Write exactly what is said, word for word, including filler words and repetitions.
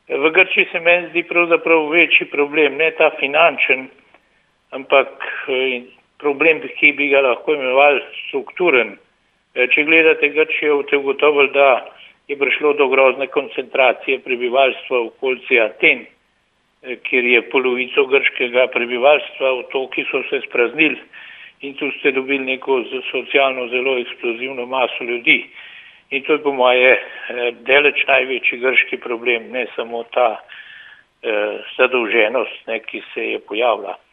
V Grčiji se meni zdi pravzaprav večji problem, ne ta finančen, ampak problem, ki bi ga lahko imenovali strukturen. Če gledate Grčijo, boste ugotovili, da je prišlo do grozne koncentracije prebivalstva v okolici Aten, kjer je polovico grškega prebivalstva, otoki so se spraznili in tu ste dobili neko socialno zelo eksplozivno maso ljudi. In to je po moje daleč največji grški problem, ne samo ta eh, zadolženost, ne, ki se je pojavila.